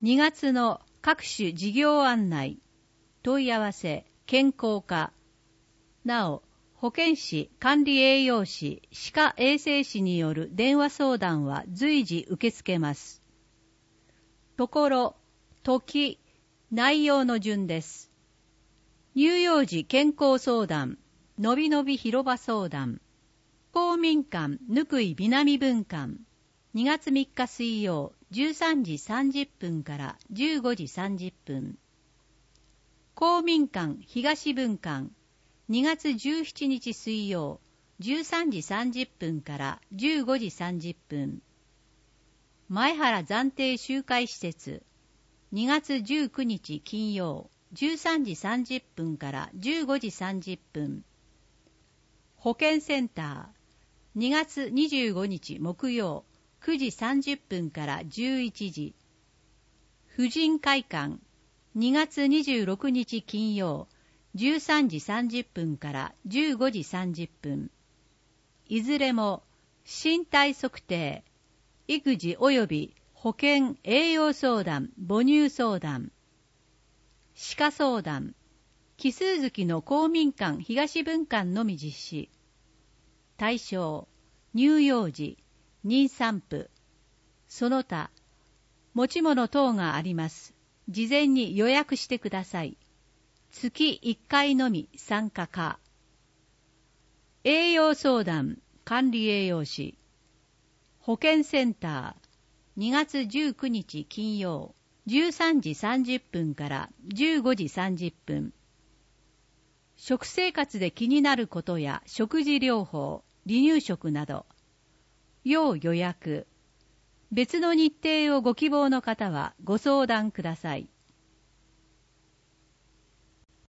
2月の各種事業案内、問い合わせ、健康課。なお、保健師、管理栄養士、歯科衛生士による電話相談は随時受け付けます。ところ、時、内容の順です。乳幼児健康相談、のびのび広場相談、公民館ぬくい南分館、2月3日水曜13時30分から15時30分。公民館東分館、2月17日水曜13時30分から15時30分。前原暫定集会施設、2月19日金曜13時30分から15時30分。保健センター、2月25日木曜9時30分から11時。婦人会館、2月26日金曜13時30分から15時30分。いずれも身体測定、育児及び保健栄養相談、母乳相談、歯科相談、奇数月の公民館東分館のみ実施。対象、乳幼児、妊産婦、その他、持ち物等があります。事前に予約してください。月1回のみ参加可。栄養相談、管理栄養士、保健センター、2月19日金曜、13時30分から15時30分。食生活で気になることや食事療法、離乳食など、要予約。別の日程をご希望の方はご相談ください。